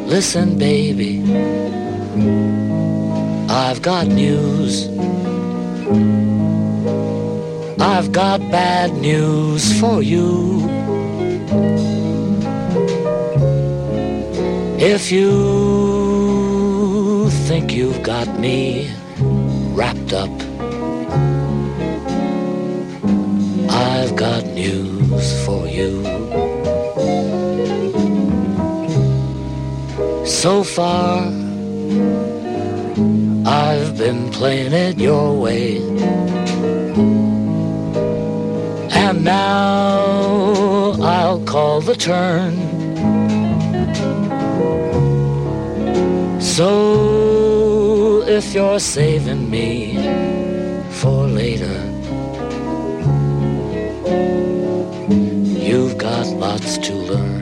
Listen, baby, I've got news. I've got bad news for you. If you think you've got me wrapped up, I've got news for you. So far, I've been playing it your way, and now I'll call the turn. So if you're saving me for later, you've got lots to learn.